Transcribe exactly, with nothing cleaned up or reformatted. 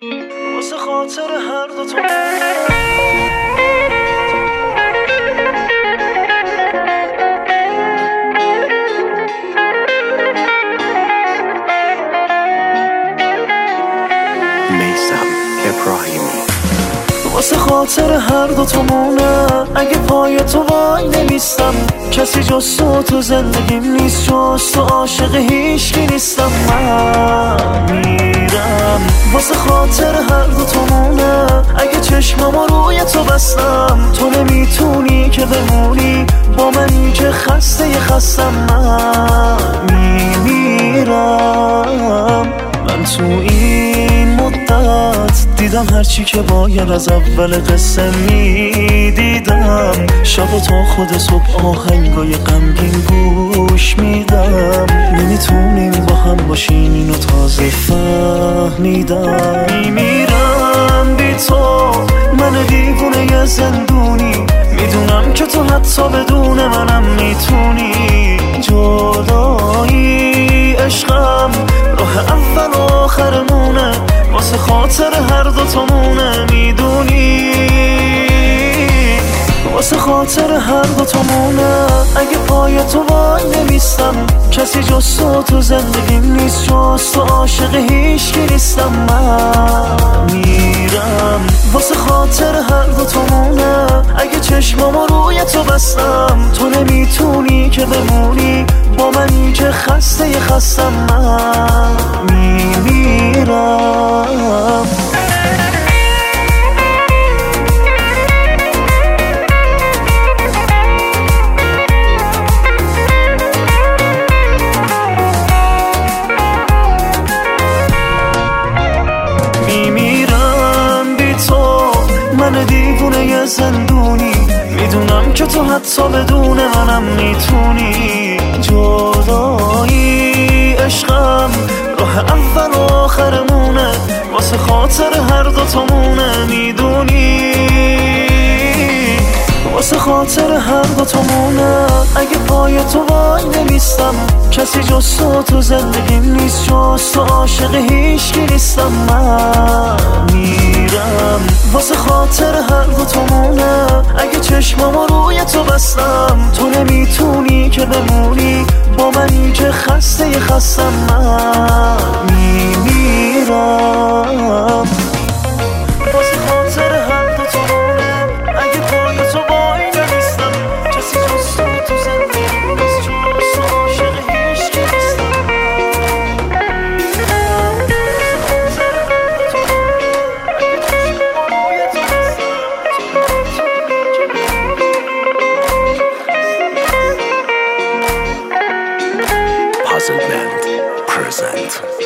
واسه خاطر هر دو تو میثم ابراهیمی. واسه خاطر هر دو تامونه اگه پای تو وای نمیستم، کسی جز تو تو زندگیم نیست، جز تو عاشق هیچکی نیستم. من میرم واسه خاطر هر دو تامونه اگه چشمامو روی تو بستم، تو نمیتونی که بمونی با منی که خسته ی خستم. من میمیرم. من تو این مدت دیدم هرچی که باید از اول قصه میدیدم، شب و تا خود صبح آهنگای غمگین گوش میدم. نمیتونیم با هم باشیم اینو تازه فهمیدم. میمیرم بی تو، من دیوونه ی زندونی، میدونم که تو حتی بدون منم میتونی. جدایی عشقم راه اول و آخرمونه، واسه خاطر هر دو تامونه میدونی. واسه خاطر هر دو تامونه اگه پای تو وای نمیستم، کسی جز تو تو زندگیم نیست، جز تو عاشق هیچکی نیستم. من میرم واسه خاطر هر دو تامونه اگه چشمامو روی تو بستم، تو نمیتونی که بمونی با منی که خسته ی خستم. من میمیرم. میمیرم بی تو، من دیوونه ی زندونی، میدونم که تو حتی بدون منم میتونی. جدایی عشقم راه اول و آخرمونه، واسه خاطر هر دو تامونه میدونی. واسه خاطر هر دو تامونه اگه پای تو وای نمیستم، کسی جز تو تو زندگیم نیست، جز تو عاشق هیچکی نیستم. من میرم واسه خاطر هر دو تامونه اگه چشمامو روی تو بستم، تو نمیتونی که بمونی با منی که خسته ی خستم. من میمیرم واسه خاطر هر دو تامونه اگه پای تو وای نمیستم، کسی جز تو تو زندگیم نیست، جز تو عاشق هیچکی نیستم. Puzzle Band present